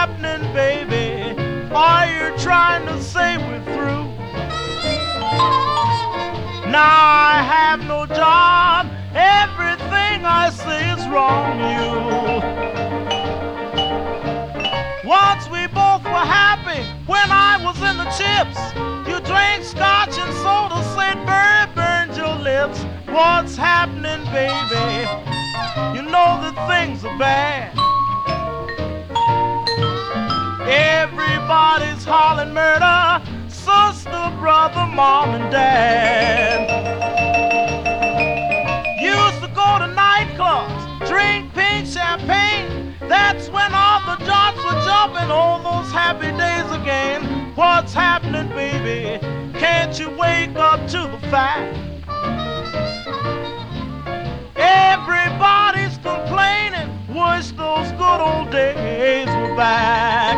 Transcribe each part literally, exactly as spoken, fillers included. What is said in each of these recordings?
happening, baby? Are you trying to say we're through? Now I have no job, everything I say is wrong, you. Once we both were happy when I was in the chips. You drank scotch and soda, said Burry burned your lips. What's happening, baby? You know that things are bad. Everybody's hollering murder, sister, brother, mom, and dad. Used to go to nightclubs, drink pink champagne. That's when all the jocks were jumping, all those happy days again. What's happening, baby? Can't you wake up to the fact? Everybody's complaining, wish those good old days were back.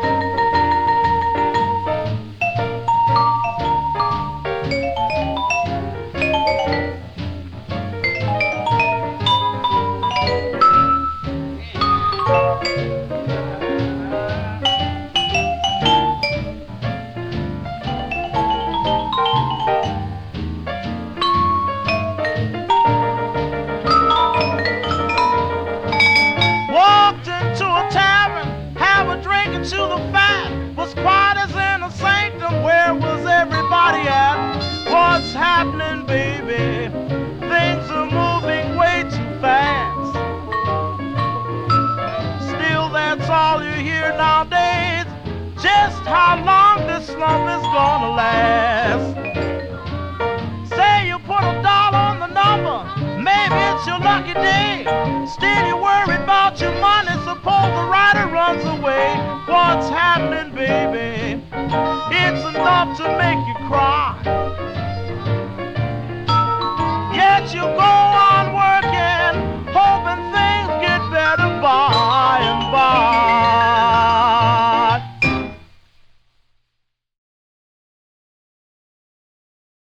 To the fat was parties in a sanctum. Where was everybody at? What's happening, baby? Things are moving way too fast. Still, that's all you hear nowadays. Just how long this slump is gonna last.